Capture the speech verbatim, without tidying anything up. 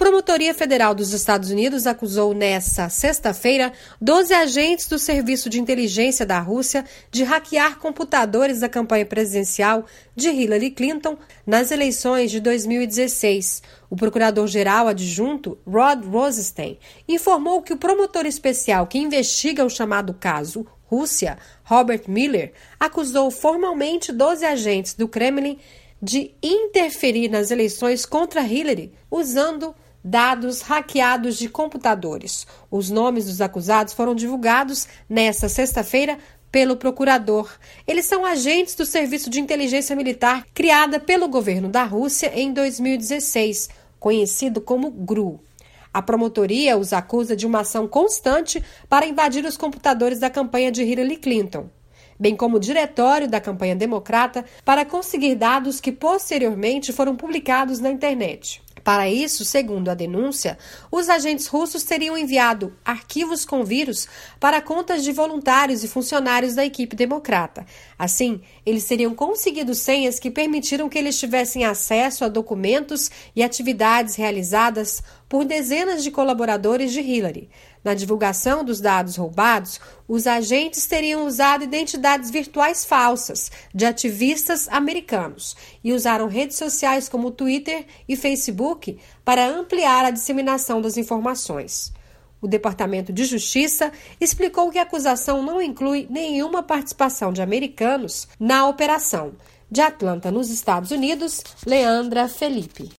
Promotoria Federal dos Estados Unidos acusou nesta sexta-feira doze agentes do Serviço de Inteligência da Rússia de hackear computadores da campanha presidencial de Hillary Clinton nas eleições de dois mil e dezesseis. O procurador-geral adjunto, Rod Rosenstein, informou que o promotor especial que investiga o chamado caso Rússia, Robert Mueller, acusou formalmente doze agentes do Kremlin de interferir nas eleições contra Hillary usando dados hackeados de computadores. Os nomes dos acusados foram divulgados nesta sexta-feira pelo procurador. Eles são agentes do Serviço de Inteligência Militar criada pelo governo da Rússia em dois mil e dezesseis, conhecido como G R U. A promotoria os acusa de uma ação constante para invadir os computadores da campanha de Hillary Clinton, bem como o diretório da campanha democrata, para conseguir dados que posteriormente foram publicados na internet. Para isso, segundo a denúncia, os agentes russos teriam enviado arquivos com vírus para contas de voluntários e funcionários da equipe democrata. Assim, eles teriam conseguido senhas que permitiram que eles tivessem acesso a documentos e atividades realizadas por dezenas de colaboradores de Hillary. Na divulgação dos dados roubados, os agentes teriam usado identidades virtuais falsas de ativistas americanos e usaram redes sociais como Twitter e Facebook para ampliar a disseminação das informações. O Departamento de Justiça explicou que a acusação não inclui nenhuma participação de americanos na operação. De Atlanta, nos Estados Unidos, Leandra Felipe.